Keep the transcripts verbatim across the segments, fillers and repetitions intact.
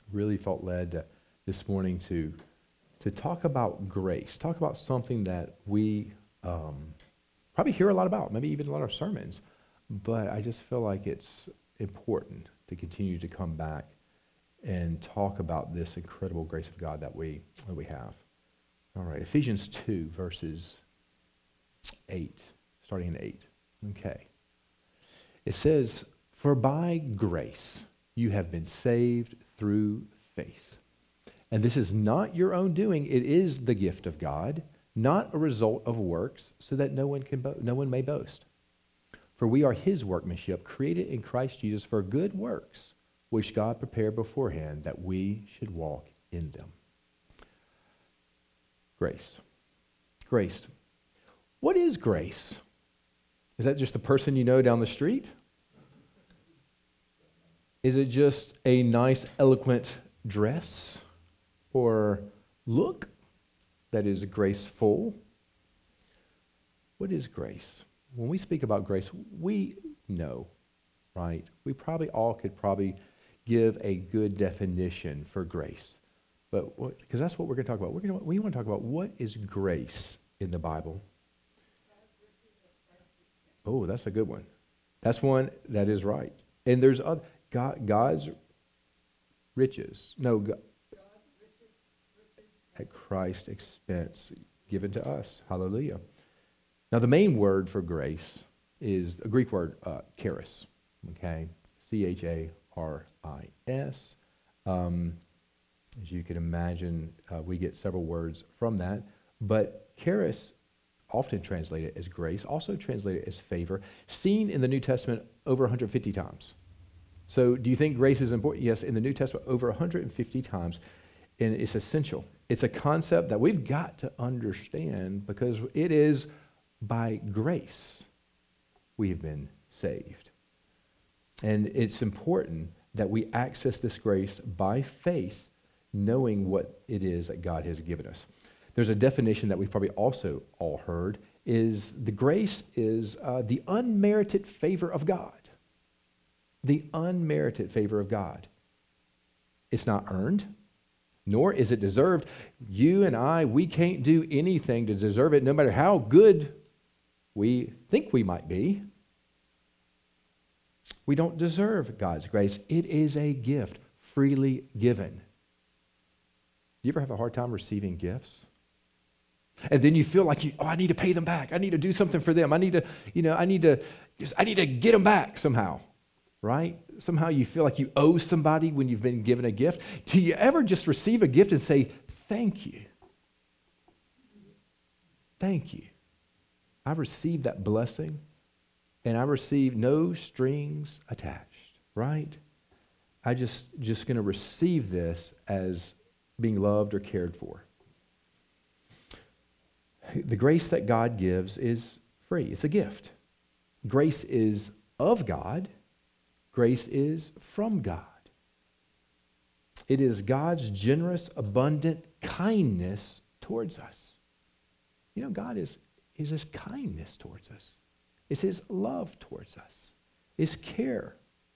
really felt led to, this morning to to talk about grace, talk about something that we um, probably hear a lot about, maybe even a lot of sermons, but I just feel like it's important to continue to come back and talk about this incredible grace of God that we that we have. All right, Ephesians two, verses eight, starting in eight. Okay. It says, "For by grace you have been saved through faith. And this is not your own doing, it is the gift of God, not a result of works, so that no one can bo- no one may boast. For we are his workmanship, created in Christ Jesus for good works, which God prepared beforehand that we should walk in them." Grace. Grace. What is grace? Is that just the person you know down the street? Is it just a nice, eloquent dress or look that is graceful? What is grace? When we speak about grace, we know, right? We probably all could probably give a good definition for grace. But because that's what we're going to talk about. We're going to, we want to talk about what is grace in the Bible. Oh, that's a good one. That's one that is right. And there's other, God, God's riches. No, God, at Christ's expense given to us. Hallelujah. Now, the main word for grace is a Greek word, uh, charis. Okay, C H A R I S. Um, as you can imagine, uh, we get several words from that. But charis, often translated as grace, also translated as favor, seen in the New Testament over one hundred fifty times. So do you think grace is important? Yes, in the New Testament over one hundred fifty times, and it's essential. It's a concept that we've got to understand because it is by grace we have been saved. And it's important that we access this grace by faith, knowing what it is that God has given us. There's a definition that we've probably also all heard, is the grace is uh, the unmerited favor of God. The unmerited favor of God. It's not earned, nor is it deserved. You and I, we can't do anything to deserve it, no matter how good we think we might be. We don't deserve God's grace. It is a gift, freely given. Do you ever have a hard time receiving gifts? And then you feel like, you, oh, I need to pay them back. I need to do something for them. I need to, you know, I need to, just, I need to get them back somehow, right? Somehow you feel like you owe somebody when you've been given a gift. Do you ever just receive a gift and say, thank you? Thank you. I received that blessing, and I received no strings attached, right? I just just going to receive this as being loved or cared for. The grace that God gives is free. It's a gift. Grace is of God. Grace is from God. It is God's generous, abundant kindness towards us. You know, God is, is His kindness towards us. It's His love towards us. His care.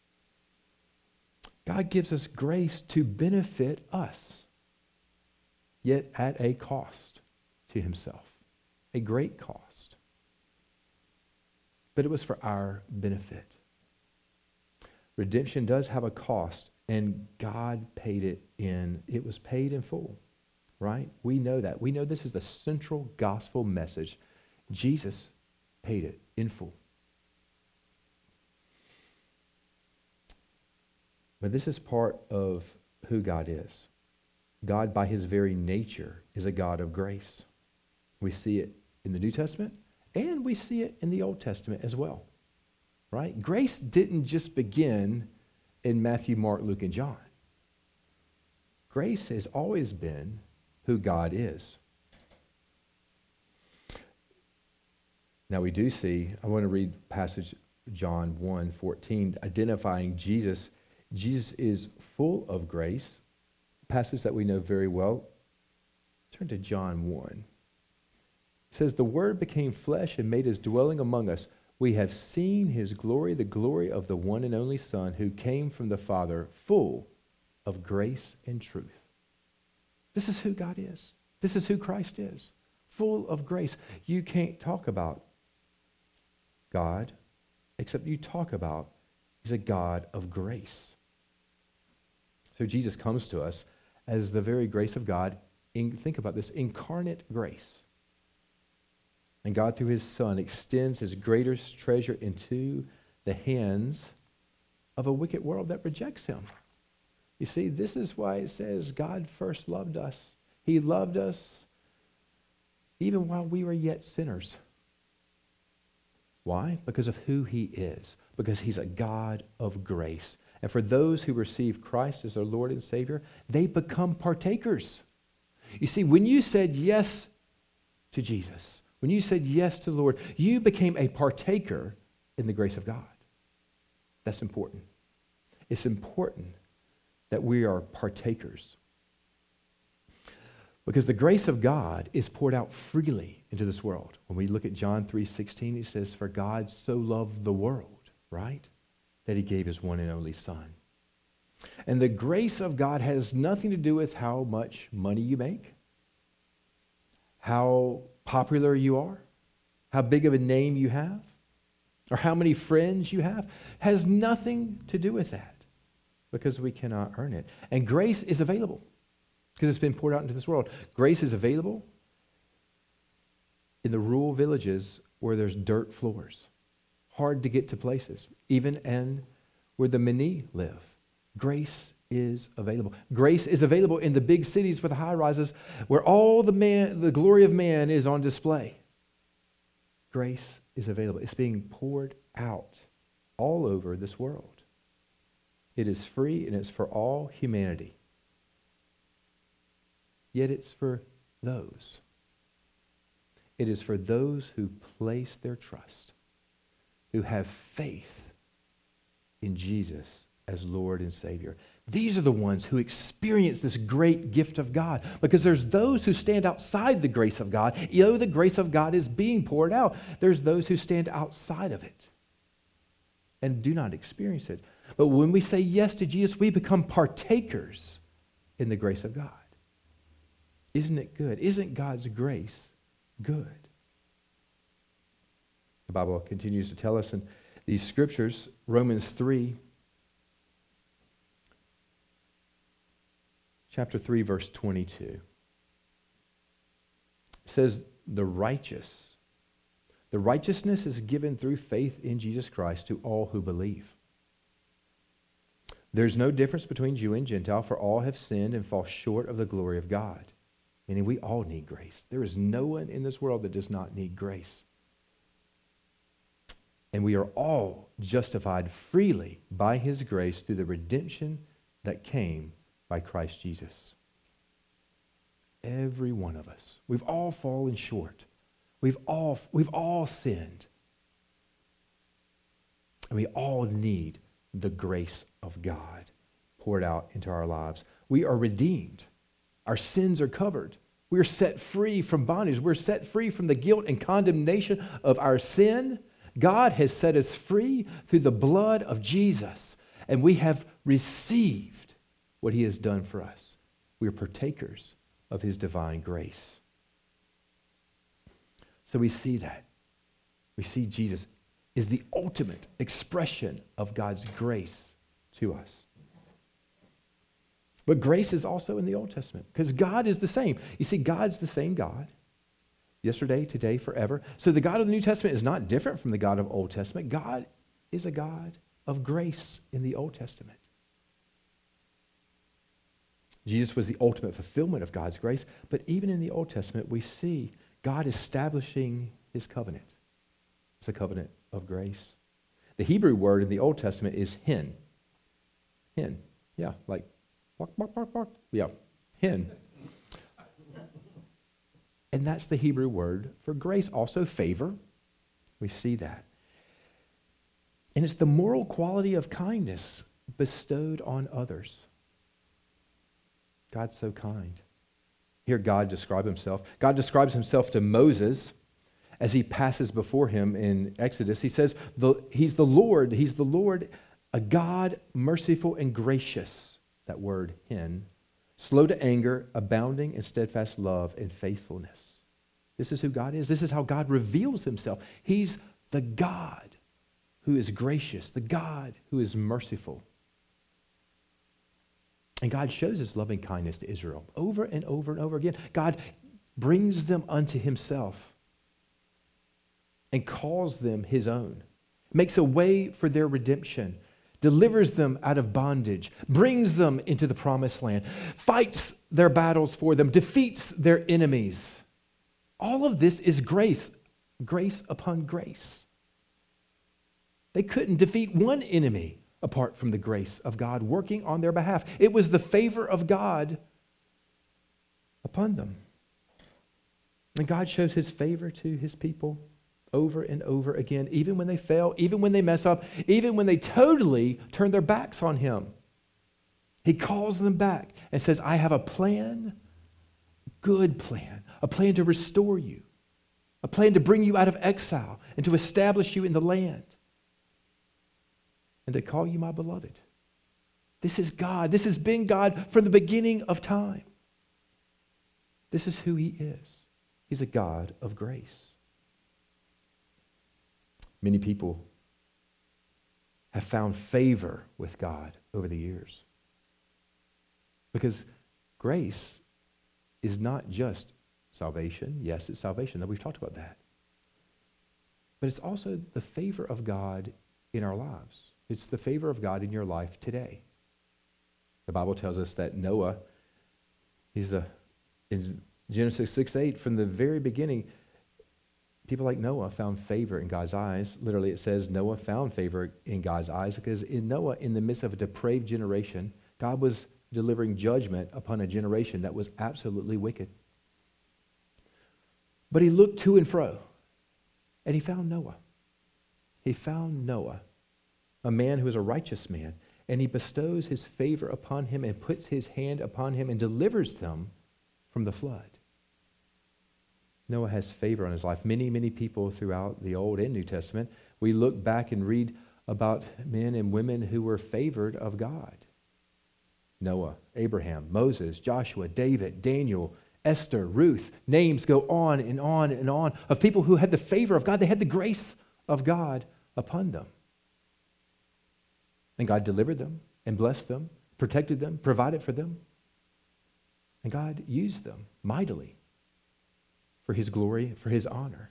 God gives us grace to benefit us, yet at a cost to Himself. A great cost. But it was for our benefit. Redemption does have a cost, and God paid it in, it was paid in full, right? We know that. We know this is the central gospel message. Jesus paid it in full. But this is part of who God is. God, by His very nature, is a God of grace. We see it in the New Testament, and we see it in the Old Testament as well, right? Grace didn't just begin in Matthew, Mark, Luke, and John. Grace has always been who God is. Now we do see, I want to read passage John one fourteen, identifying Jesus. Jesus is full of grace, a passage that we know very well. Turn to John one. It says, "The Word became flesh and made His dwelling among us. We have seen His glory, the glory of the one and only Son who came from the Father, full of grace and truth. This is who God is. This is who Christ is. Full of grace. You can't talk about God except you talk about He's a God of grace. So Jesus comes to us as the very grace of God. In, think about this, incarnate grace. And God, through His Son, extends His greatest treasure into the hands of a wicked world that rejects Him. You see, this is why it says God first loved us. He loved us even while we were yet sinners. Why? Because of who He is. Because He's a God of grace. And for those who receive Christ as their Lord and Savior, they become partakers. You see, when you said yes to Jesus, when you said yes to the Lord, you became a partaker in the grace of God. That's important. It's important that we are partakers. Because the grace of God is poured out freely into this world. When we look at John three sixteen, He says, "For God so loved the world," right? "that He gave His one and only Son." And the grace of God has nothing to do with how much money you make, how popular you are, how big of a name you have, or how many friends you have. It has nothing to do with that, because we cannot earn it. And grace is available because it's been poured out into this world. Grace is available in the rural villages where there's dirt floors, hard to get to places, even and where the many live. Grace is available. Grace is available in the big cities with the high rises where all the man, the glory of man is on display. Grace is available. It's being poured out all over this world. It is free and it's for all humanity. Yet it's for those. It is for those who place their trust, who have faith in Jesus as Lord and Savior. These are the ones who experience this great gift of God, because there's those who stand outside the grace of God. You know, the grace of God is being poured out. There's those who stand outside of it and do not experience it. But when we say yes to Jesus, we become partakers in the grace of God. Isn't it good? Isn't God's grace good? The Bible continues to tell us in these scriptures, Romans three, chapter three, verse twenty-two. It says, the righteous, the righteousness is given through faith in Jesus Christ to all who believe. There's no difference between Jew and Gentile, for all have sinned and fall short of the glory of God. Meaning we all need grace. There is no one in this world that does not need grace. And we are all justified freely by His grace through the redemption that came by Christ Jesus. Every one of us. We've all fallen short. We've all, we've all sinned. And we all need the grace of God poured out into our lives. We are redeemed. Our sins are covered. We're set free from bondage. We're set free from the guilt and condemnation of our sin. God has set us free through the blood of Jesus. And we have received what He has done for us. We are partakers of His divine grace. So we see that. We see Jesus is the ultimate expression of God's grace to us. But grace is also in the Old Testament, because God is the same. You see, God's the same God, yesterday, today, forever. So the God of the New Testament is not different from the God of Old Testament. God is a God of grace in the Old Testament. Jesus was the ultimate fulfillment of God's grace, but even in the Old Testament, we see God establishing His covenant. It's a covenant of grace. The Hebrew word in the Old Testament is hin. Hin. Yeah, like bark, bark, bark, bark. Yeah, hin. And that's the Hebrew word for grace. Also favor. We see that. And it's the moral quality of kindness bestowed on others. God's so kind. Here God describes Himself. God describes Himself to Moses as he passes before him in Exodus. He says the, He's the Lord. He's the Lord, a God merciful and gracious, that word hin, slow to anger, abounding in steadfast love and faithfulness. This is who God is. This is how God reveals himself. He's the God who is gracious, the God who is merciful. And God shows his loving kindness to Israel over and over and over again. God brings them unto himself and calls them his own, makes a way for their redemption, delivers them out of bondage, brings them into the promised land, fights their battles for them, defeats their enemies. All of this is grace, grace upon grace. They couldn't defeat one enemy apart from the grace of God working on their behalf. It was the favor of God upon them. And God shows his favor to his people over and over again, even when they fail, even when they mess up, even when they totally turn their backs on him. He calls them back and says, I have a plan, good plan, a plan to restore you, a plan to bring you out of exile and to establish you in the land, and to call you my beloved. This is God. This has been God from the beginning of time. This is who he is. He's a God of grace. Many people have found favor with God over the years, because grace is not just salvation. Yes, it's salvation. That we've talked about that. But it's also the favor of God in our lives. It's the favor of God in your life today. The Bible tells us that Noah, he's the, in Genesis six eight, from the very beginning, people like Noah found favor in God's eyes. Literally, it says Noah found favor in God's eyes because in Noah, in the midst of a depraved generation, God was delivering judgment upon a generation that was absolutely wicked. But he looked to and fro, and he found Noah. He found Noah, a man who is a righteous man, and he bestows his favor upon him and puts his hand upon him and delivers them from the flood. Noah has favor on his life. Many, many people throughout the Old and New Testament, we look back and read about men and women who were favored of God. Noah, Abraham, Moses, Joshua, David, Daniel, Esther, Ruth. Names go on and on and on of people who had the favor of God. They had the grace of God upon them. And God delivered them and blessed them, protected them, provided for them. And God used them mightily for his glory, for his honor,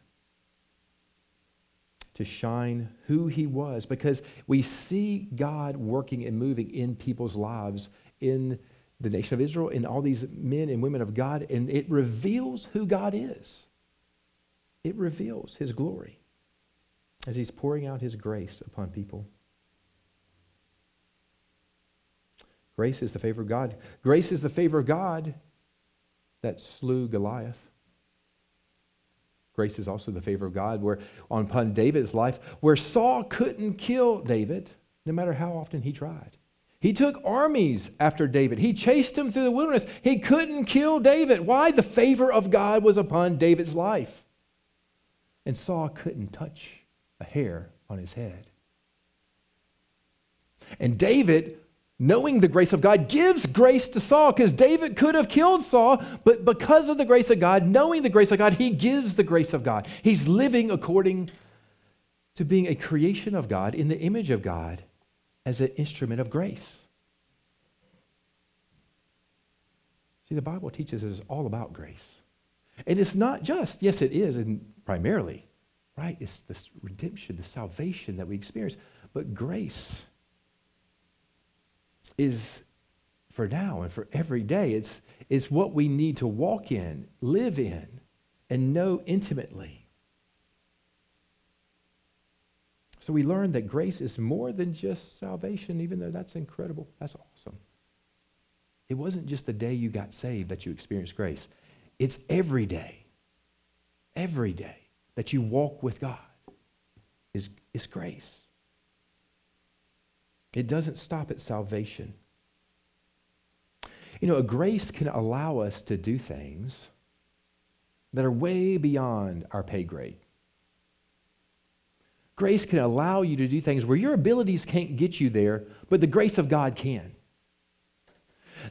to shine who he was, because we see God working and moving in people's lives in the nation of Israel, in all these men and women of God, and it reveals who God is. It reveals his glory as he's pouring out his grace upon people. Grace is the favor of God. Grace is the favor of God that slew Goliath. Grace is also the favor of God where upon David's life, where Saul couldn't kill David, no matter how often he tried. He took armies after David. He chased him through the wilderness. He couldn't kill David. Why? The favor of God was upon David's life. And Saul couldn't touch a hair on his head. And David, knowing the grace of God, gives grace to Saul, because David could have killed Saul, but because of the grace of God, knowing the grace of God, he gives the grace of God. He's living according to being a creation of God in the image of God as an instrument of grace. See, the Bible teaches us all about grace. And it's not just, yes, it is, and primarily, right? It's this redemption, the salvation that we experience. But grace is for now and for every day. It's, it's what we need to walk in, live in, and know intimately. So we learn that grace is more than just salvation, even though that's incredible. That's awesome. It wasn't just the day you got saved that you experienced grace. It's every day, every day that you walk with God is, is grace. It doesn't stop at salvation. You know, a grace can allow us to do things that are way beyond our pay grade. Grace can allow you to do things where your abilities can't get you there, but the grace of God can.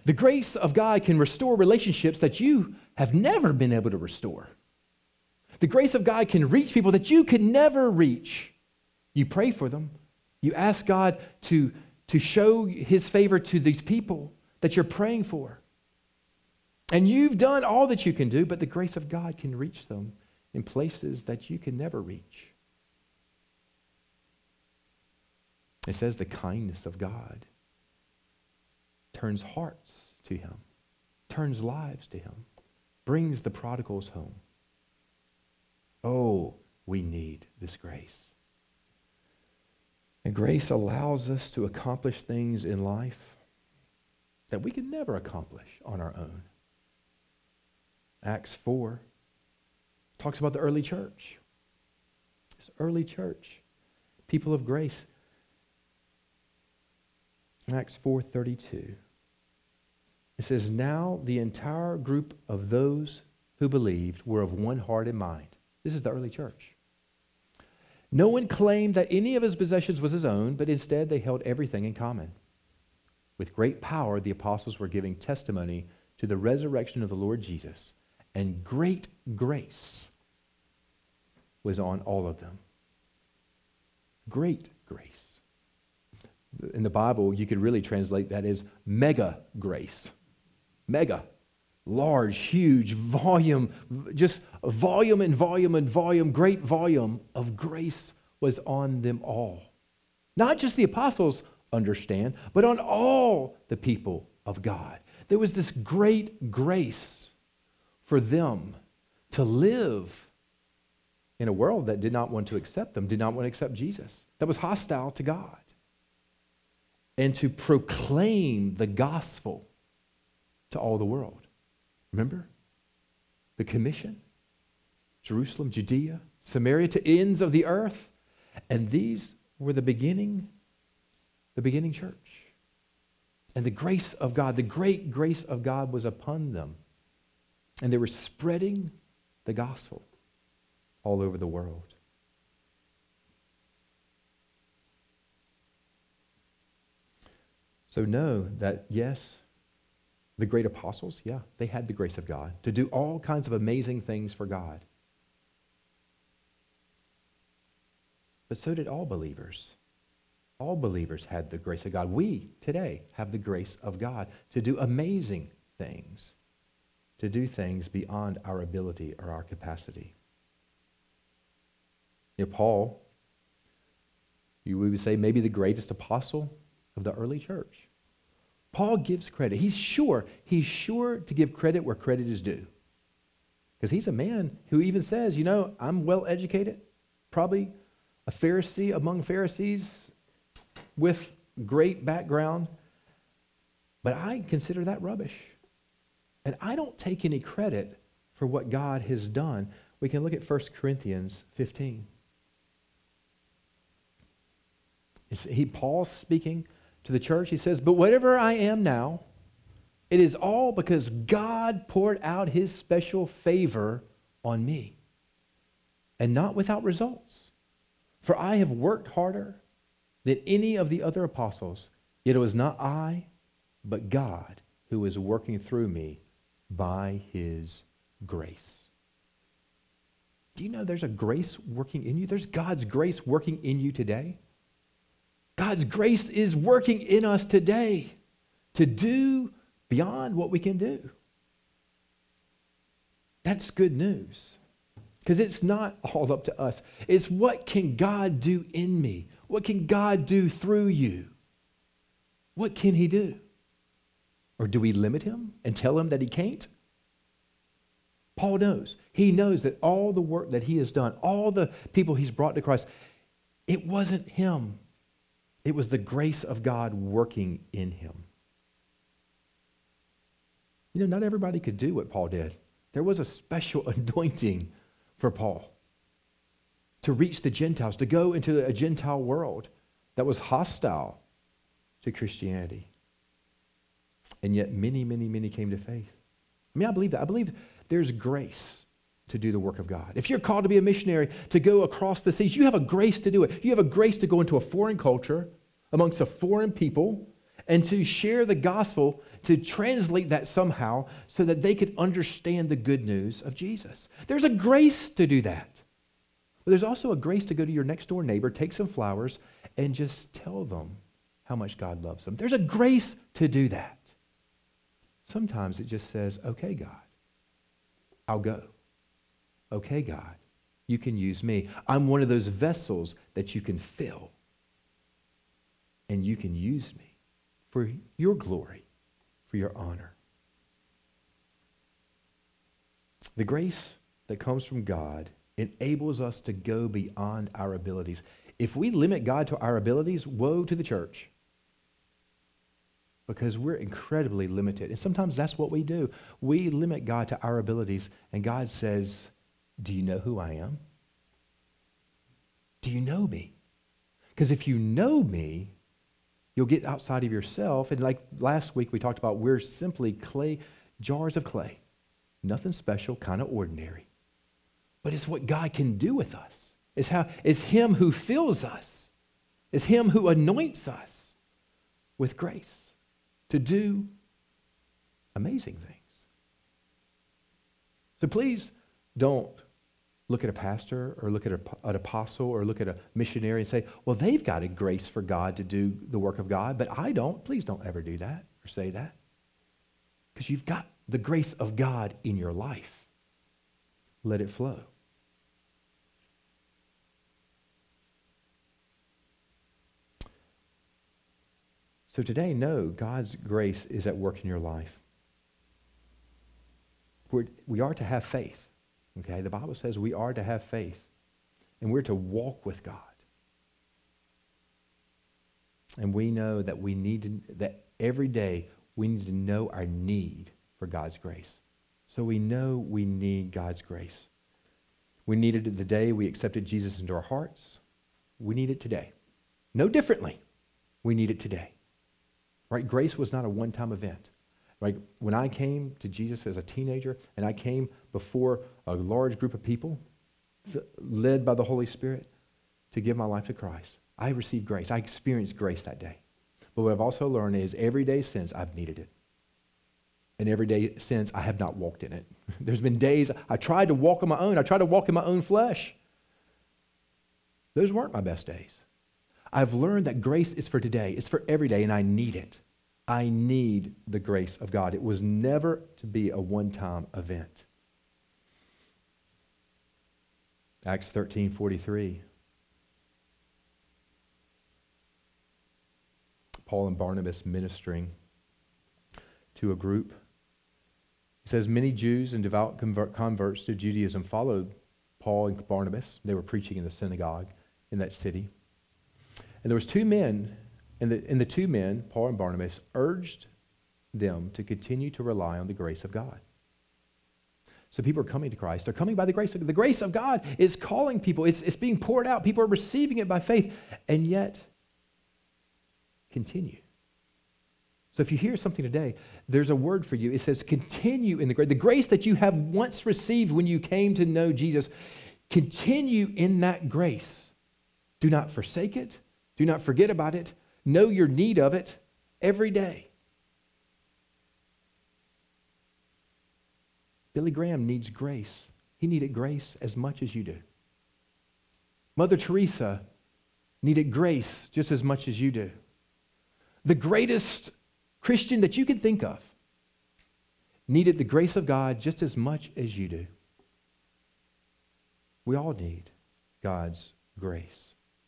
The grace of God can restore relationships that you have never been able to restore. The grace of God can reach people that you could never reach. You pray for them. You ask God to, to show his favor to these people that you're praying for. And you've done all that you can do, but the grace of God can reach them in places that you can never reach. It says the kindness of God turns hearts to him, turns lives to him, brings the prodigals home. Oh, we need this grace. And grace allows us to accomplish things in life that we could never accomplish on our own. Acts four talks about the early church. This early church, people of grace. In Acts four thirty-two, it says, now the entire group of those who believed were of one heart and mind. This is the early church. No one claimed that any of his possessions was his own, but instead they held everything in common. With great power, the apostles were giving testimony to the resurrection of the Lord Jesus, and great grace was on all of them. Great grace. In the Bible, you could really translate that as mega grace. Mega. Large, huge, volume, just volume and volume and volume, great volume of grace was on them all. Not just the apostles, understand, but on all the people of God. There was this great grace for them to live in a world that did not want to accept them, did not want to accept Jesus, that was hostile to God, and to proclaim the gospel to all the world. Remember? The commission. Jerusalem, Judea, Samaria, to ends of the earth. And these were the beginning, the beginning church. And the grace of God, the great grace of God was upon them. And they were spreading the gospel all over the world. So know that, yes, the great apostles, yeah, they had the grace of God to do all kinds of amazing things for God. But so did all believers. All believers had the grace of God. We, today, have the grace of God to do amazing things, to do things beyond our ability or our capacity. You know, Paul, you would say maybe the greatest apostle of the early church. Paul gives credit. He's sure, he's sure to give credit where credit is due. Because he's a man who even says, you know, I'm well educated, probably a Pharisee among Pharisees with great background, but I consider that rubbish. And I don't take any credit for what God has done. We can look at First Corinthians fifteen. It's, he, Paul's speaking to the church. He says, but whatever I am now, it is all because God poured out his special favor on me, and not without results. For I have worked harder than any of the other apostles, yet it was not I, but God who is working through me by his grace. Do you know there's a grace working in you? There's God's grace working in you today. God's grace is working in us today to do beyond what we can do. That's good news. Because it's not all up to us. It's what can God do in me? What can God do through you? What can he do? Or do we limit him and tell him that he can't? Paul knows. He knows that all the work that he has done, all the people he's brought to Christ, it wasn't him. It was the grace of God working in him. You know, not everybody could do what Paul did. There was a special anointing for Paul to reach the Gentiles, to go into a Gentile world that was hostile to Christianity. And yet many, many, many came to faith. I mean, I believe that. I believe there's grace to do the work of God. If you're called to be a missionary, to go across the seas, you have a grace to do it. You have a grace to go into a foreign culture, amongst a foreign people, and to share the gospel, to translate that somehow so that they could understand the good news of Jesus. There's a grace to do that. But there's also a grace to go to your next door neighbor, take some flowers, and just tell them how much God loves them. There's a grace to do that. Sometimes it just says, okay, God, I'll go. Okay, God, you can use me. I'm one of those vessels that you can fill. And you can use me for your glory, for your honor. The grace that comes from God enables us to go beyond our abilities. If we limit God to our abilities, woe to the church. Because we're incredibly limited. And sometimes that's what we do. We limit God to our abilities, and God says, do you know who I am? Do you know me? Because if you know me, you'll get outside of yourself. And like last week we talked about, we're simply clay, jars of clay. Nothing special, kind of ordinary. But it's what God can do with us. It's, how, it's Him who fills us. It's Him who anoints us with grace to do amazing things. So please don't look at a pastor or look at a, an apostle or look at a missionary and say, well, they've got a grace for God to do the work of God, but I don't. Please don't ever do that or say that. Because you've got the grace of God in your life. Let it flow. So today, know God's grace is at work in your life. We're, we are to have faith. Okay, the Bible says we are to have faith, and we're to walk with God. And we know that we need to, that every day we need to know our need for God's grace. So we know we need God's grace. We needed it the day we accepted Jesus into our hearts. We need it today. No differently. We need it today. Right? Grace was not a one-time event. Like when I came to Jesus as a teenager and I came before a large group of people led by the Holy Spirit to give my life to Christ, I received grace. I experienced grace that day. But what I've also learned is every day since I've needed it. And every day since I have not walked in it. There's been days I tried to walk on my own. I tried to walk in my own flesh. Those weren't my best days. I've learned that grace is for today. It's for every day, and I need it. I need the grace of God. It was never to be a one-time event. Acts thirteen forty-three. Paul and Barnabas ministering to a group. It says, many Jews and devout convert, converts to Judaism followed Paul and Barnabas. They were preaching in the synagogue in that city. And there was two men, and the, and the two men, Paul and Barnabas, urged them to continue to rely on the grace of God. So people are coming to Christ. They're coming by the grace of the grace of God is calling people. It's, it's being poured out. People are receiving it by faith. And yet, continue. So if you hear something today, there's a word for you. It says continue in the grace. The grace that you have once received when you came to know Jesus, continue in that grace. Do not forsake it. Do not forget about it. Know your need of it every day. Billy Graham needs grace. He needed grace as much as you do. Mother Teresa needed grace just as much as you do. The greatest Christian that you can think of needed the grace of God just as much as you do. We all need God's grace.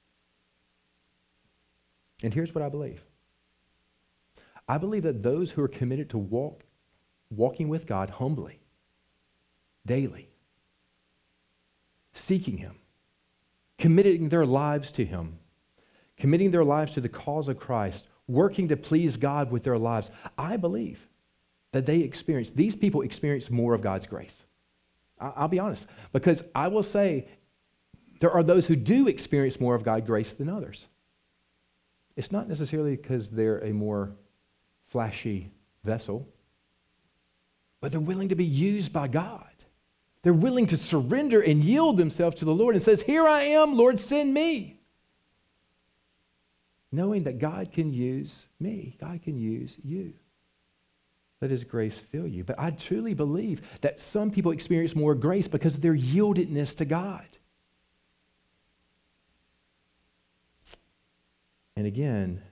And here's what I believe. I believe that those who are committed to walk, walking with God humbly, daily, seeking Him, committing their lives to Him, committing their lives to the cause of Christ, working to please God with their lives, I believe that they experience, these people experience more of God's grace. I'll be honest, because I will say there are those who do experience more of God's grace than others. It's not necessarily because they're a more flashy vessel, but they're willing to be used by God. They're willing to surrender and yield themselves to the Lord and says, here I am, Lord, send me. knowing that God can use me. God can use you. Let his grace fill you. But I truly believe that some people experience more grace because of their yieldedness to God. And again,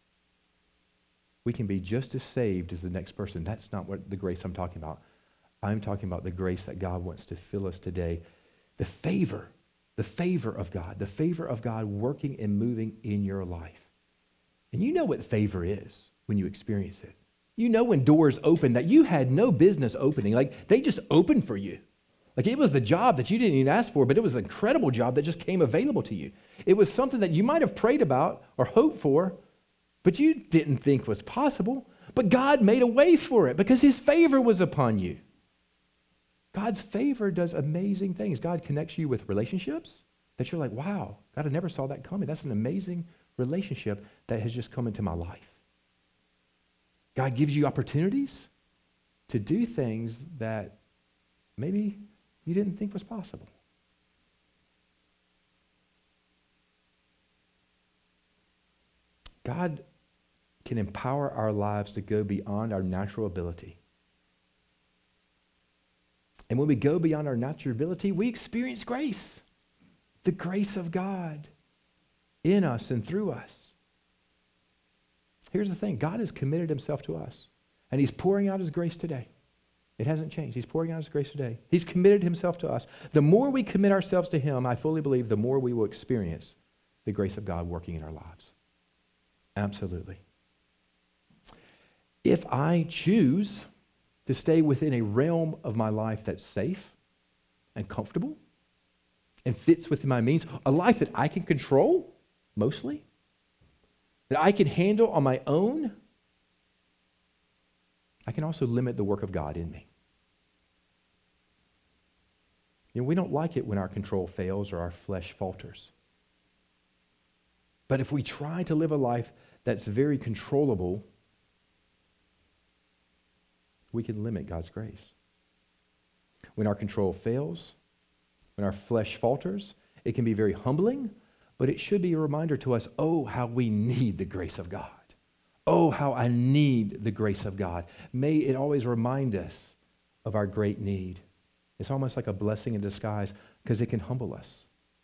we can be just as saved as the next person. That's not what the grace I'm talking about. I'm talking about the grace that God wants to fill us today. The favor, the favor of God, the favor of God working and moving in your life. And you know what favor is when you experience it. You know when doors open that you had no business opening. Like they just opened for you. Like it was the job that you didn't even ask for, but it was an incredible job that just came available to you. It was something that you might have prayed about or hoped for, but you didn't think was possible. But God made a way for it because his favor was upon you. God's favor does amazing things. God connects you with relationships that you're like, wow, God, I never saw that coming. That's an amazing relationship that has just come into my life. God gives you opportunities to do things that maybe you didn't think was possible. God can empower our lives to go beyond our natural ability. And when we go beyond our natural ability, we experience grace. The grace of God in us and through us. Here's the thing. God has committed himself to us. And he's pouring out his grace today. It hasn't changed. He's pouring out his grace today. He's committed himself to us. The more we commit ourselves to him, I fully believe, the more we will experience the grace of God working in our lives. Absolutely. If I choose to stay within a realm of my life that's safe and comfortable and fits within my means, a life that I can control mostly, that I can handle on my own, I can also limit the work of God in me. You know, we don't like it when our control fails or our flesh falters. But if we try to live a life that's very controllable, we can limit God's grace. When our control fails, when our flesh falters, it can be very humbling, but it should be a reminder to us, oh, how we need the grace of God. Oh, how I need the grace of God. May it always remind us of our great need. It's almost like a blessing in disguise because it can humble us.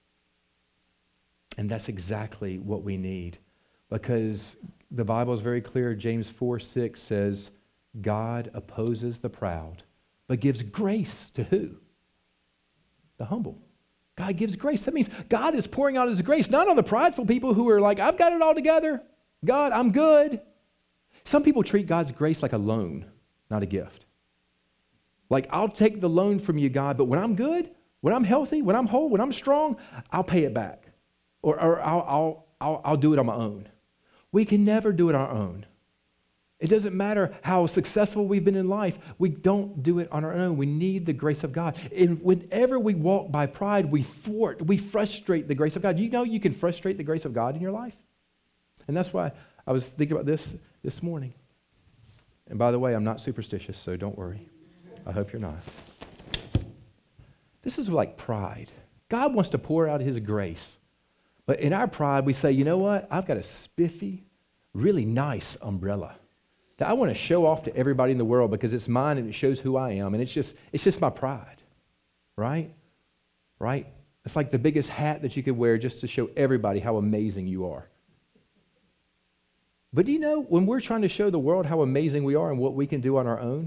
And that's exactly what we need, because the Bible is very clear. James four six says, God opposes the proud, but gives grace to who? The humble. God gives grace. That means God is pouring out his grace, not on the prideful people who are like, I've got it all together. God, I'm good. Some people treat God's grace like a loan, not a gift. Like, I'll take the loan from you, God, but when I'm good, when I'm healthy, when I'm whole, when I'm strong, I'll pay it back. Or, or I'll, I'll, I'll, I'll do it on my own. We can never do it on our own. It doesn't matter how successful we've been in life. We don't do it on our own. We need the grace of God. And whenever we walk by pride, we thwart, we frustrate the grace of God. You know you can frustrate the grace of God in your life? And that's why I was thinking about this this morning. And by the way, I'm not superstitious, so don't worry. I hope you're not. This is like pride. God wants to pour out his grace. But in our pride, we say, you know what? I've got a spiffy, really nice umbrella that I want to show off to everybody in the world because it's mine and it shows who I am. And it's just, it's just my pride, right? Right? It's like the biggest hat that you could wear just to show everybody how amazing you are. But do you know, when we're trying to show the world how amazing we are and what we can do on our own,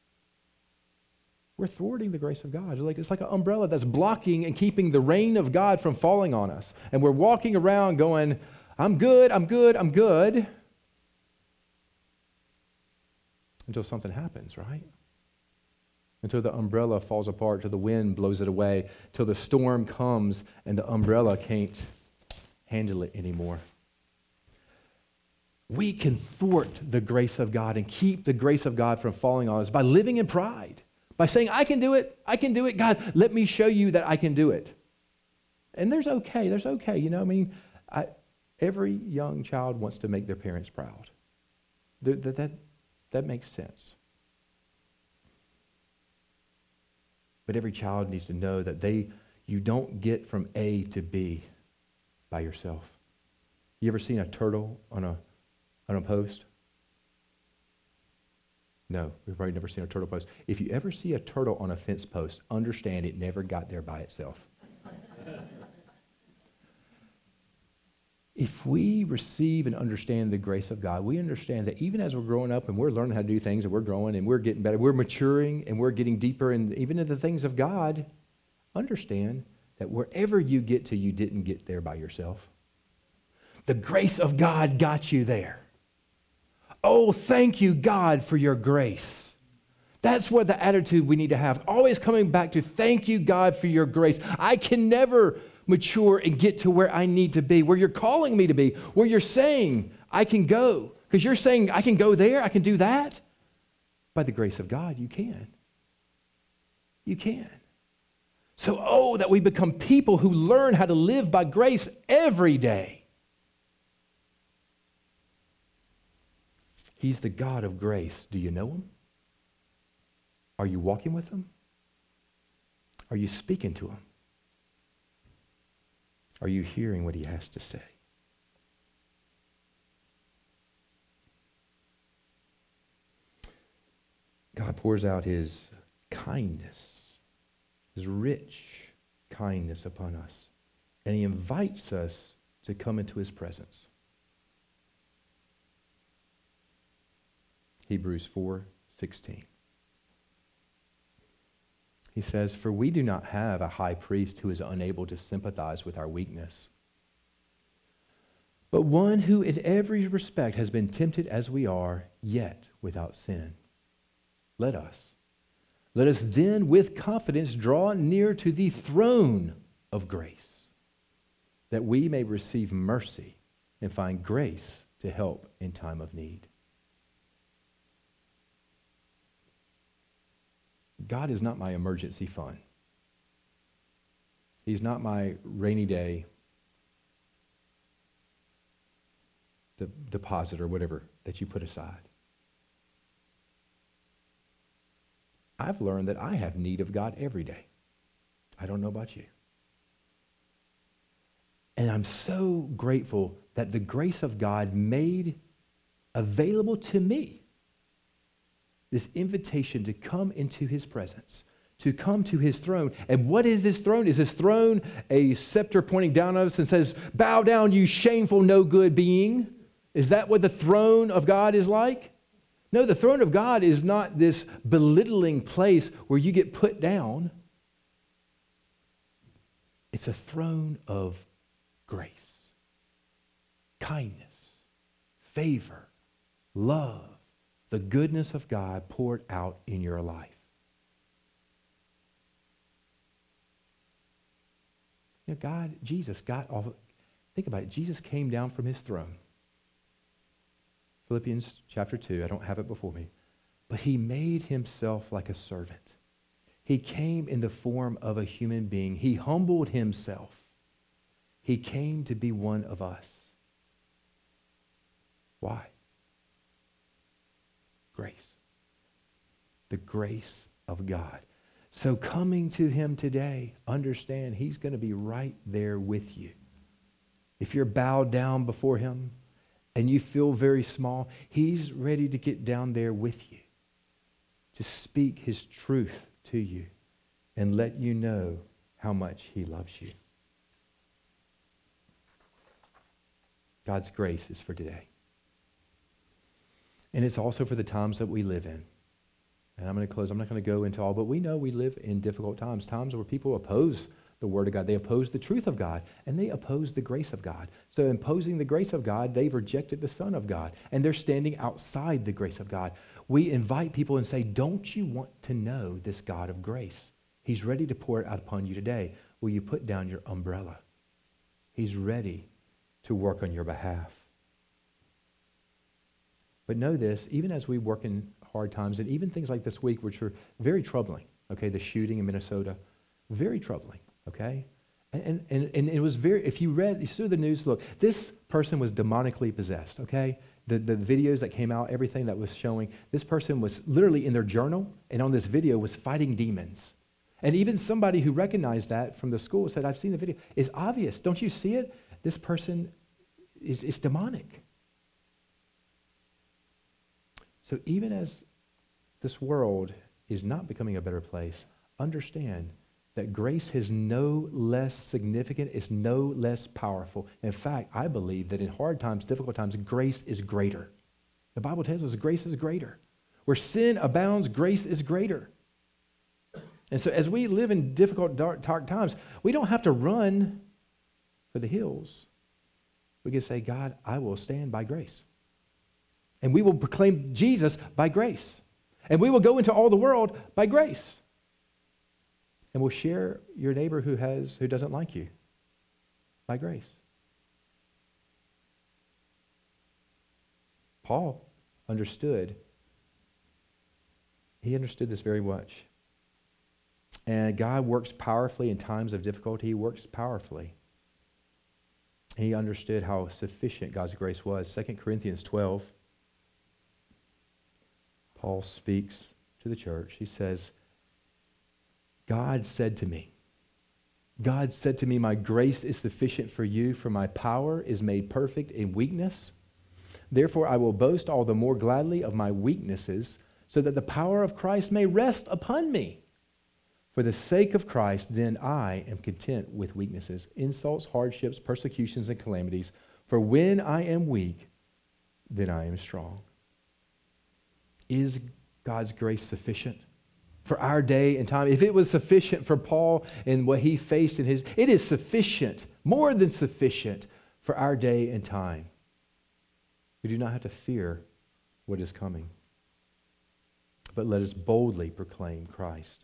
we're thwarting the grace of God. It's like, it's like an umbrella that's blocking and keeping the rain of God from falling on us. And we're walking around going, I'm good, I'm good, I'm good. Until something happens, right? Until the umbrella falls apart, till the wind blows it away, till the storm comes and the umbrella can't handle it anymore. We can thwart the grace of God and keep the grace of God from falling on us by living in pride. By saying, I can do it, I can do it. God, let me show you that I can do it. And there's okay, there's okay. You know, I mean, I, every young child wants to make their parents proud. That, that, that, that makes sense. But every child needs to know that they, you don't get from A to B by yourself. You ever seen a turtle on a on a post? No, we've probably never seen a turtle post. If you ever see a turtle on a fence post, understand it never got there by itself. If we receive and understand the grace of God, we understand that even as we're growing up and we're learning how to do things and we're growing and we're getting better, we're maturing and we're getting deeper and even in the things of God, understand that wherever you get to, you didn't get there by yourself. The grace of God got you there. Oh, thank you, God, for your grace. That's what the attitude we need to have. Always coming back to thank you, God, for your grace. I can never mature and get to where I need to be, where you're calling me to be, where you're saying I can go. Because you're saying I can go there, I can do that. By the grace of God, you can. You can. So, oh, that we become people who learn how to live by grace every day. He's the God of grace. Do you know him? Are you walking with him? Are you speaking to him? Are you hearing what he has to say? God pours out his kindness, his rich kindness upon us, and he invites us to come into his presence. Hebrews four sixteen. He says, "For we do not have a high priest who is unable to sympathize with our weakness, but one who in every respect has been tempted as we are, yet without sin. Let us, let us then with confidence draw near to the throne of grace, that we may receive mercy and find grace to help in time of need." God is not my emergency fund. He's not my rainy day de- deposit or whatever that you put aside. I've learned that I have need of God every day. I don't know about you. And I'm so grateful that the grace of God made available to me this invitation to come into his presence, to come to his throne. And what is his throne? Is his throne a scepter pointing down at us and says, "Bow down, you shameful, no good being"? Is that what the throne of God is like? No, the throne of God is not this belittling place where you get put down. It's a throne of grace, kindness, favor, love, the goodness of God poured out in your life. You know, God, Jesus got off. Think about it. Jesus came down from his throne. Philippians chapter two, I don't have it before me. But he made himself like a servant. He came in the form of a human being. He humbled himself. He came to be one of us. Why? Grace. The grace of God. So coming to him today, understand he's going to be right there with you. If you're bowed down before him and you feel very small, he's ready to get down there with you, to speak his truth to you and let you know how much he loves you. God's grace is for today. And it's also for the times that we live in. And I'm going to close. I'm not going to go into all, but we know we live in difficult times, times where people oppose the Word of God. They oppose the truth of God, and they oppose the grace of God. So imposing the grace of God, they've rejected the Son of God, and they're standing outside the grace of God. We invite people and say, don't you want to know this God of grace? He's ready to pour it out upon you today. Will you put down your umbrella? He's ready to work on your behalf. But know this, even as we work in hard times, and even things like this week, which are very troubling, okay, the shooting in Minnesota, very troubling, okay? And, and, and it was very, if you read, you saw the news, look, this person was demonically possessed, okay? The, the videos that came out, everything that was showing, this person was literally in their journal, and on this video was fighting demons. And even somebody who recognized that from the school said, I've seen the video. It's obvious. Don't you see it? This person is, is demonic. So even as this world is not becoming a better place, understand that grace is no less significant, is no less powerful. In fact, I believe that in hard times, difficult times, grace is greater. The Bible tells us grace is greater. Where sin abounds, grace is greater. And so as we live in difficult, dark, dark times, we don't have to run for the hills. We can say, God, I will stand by grace. And we will proclaim Jesus by grace. And we will go into all the world by grace. And we'll share your neighbor who has who doesn't like you by grace. Paul understood. He understood this very much. And God works powerfully in times of difficulty. He works powerfully. He understood how sufficient God's grace was. Second Corinthians twelve, Paul speaks to the church. He says, God said to me, God said to me, my grace is sufficient for you, for my power is made perfect in weakness. Therefore I will boast all the more gladly of my weaknesses, so that the power of Christ may rest upon me. For the sake of Christ, then I am content with weaknesses, insults, hardships, persecutions, and calamities. For when I am weak, then I am strong. Is God's grace sufficient for our day and time? If it was sufficient for Paul and what he faced in his, it is sufficient, more than sufficient for our day and time. We do not have to fear what is coming, but let us boldly proclaim Christ.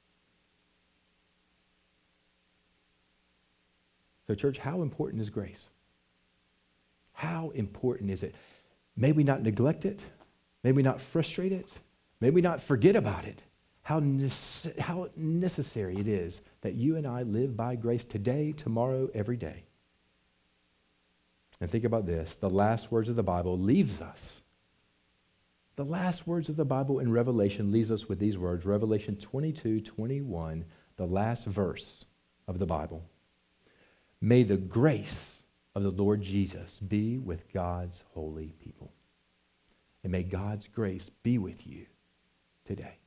So church, how important is grace? How important is it? May we not neglect it. May we not frustrate it. May we not forget about it. How, nece- how necessary it is that you and I live by grace today, tomorrow, every day. And think about this. The last words of the Bible leaves us. The last words of the Bible in Revelation leaves us with these words. Revelation twenty-two, twenty-one, the last verse of the Bible. May the grace of the Lord Jesus be with God's holy people. And may God's grace be with you today.